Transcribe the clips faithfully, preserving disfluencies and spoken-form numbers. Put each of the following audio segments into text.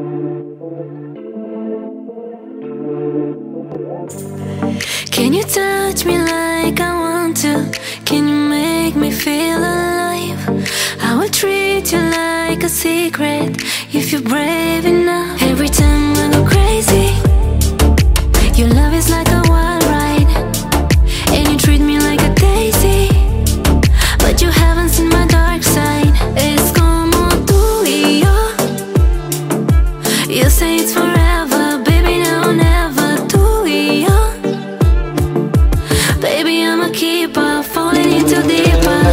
Can you touch me like I want to? Can you make me feel alive? I will treat you like a secret if you're brave enough. Every time I go crazy, your love is like a wild ride, and you treat me like a daisy, but you haven't seen my dark side. Es como tú y yo. You say it's forever, baby, now never. Tú y yo. Baby, I'm a keeper, falling into deeper.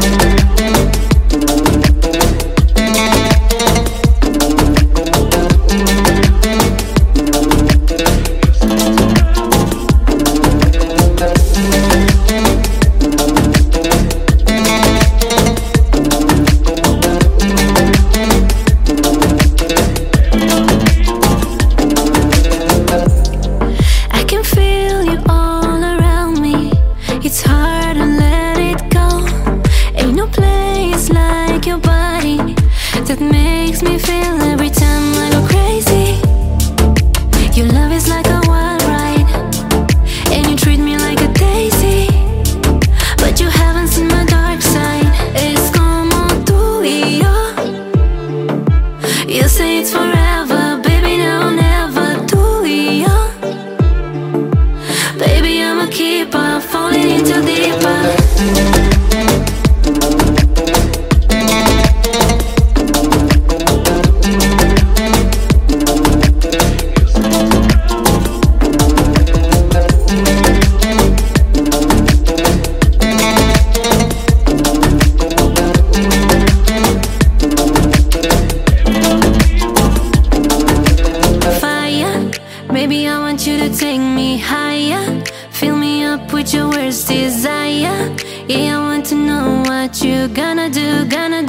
I can feel you all around me. It's hard to let it go. Ain't no place like your body that makes me feel every time I go crazy. Your love is like a wild ride, and you treat me like a daisy, but you haven't seen my dark side. Es como tú y yo. You say it's forever, baby, now never. Tú y yo. Baby, I'm a keeper, falling into deeper. Fire, baby, I want you to take me higher. Fill me up with your worst desire. Yeah, I want to know what you gonna do, gonna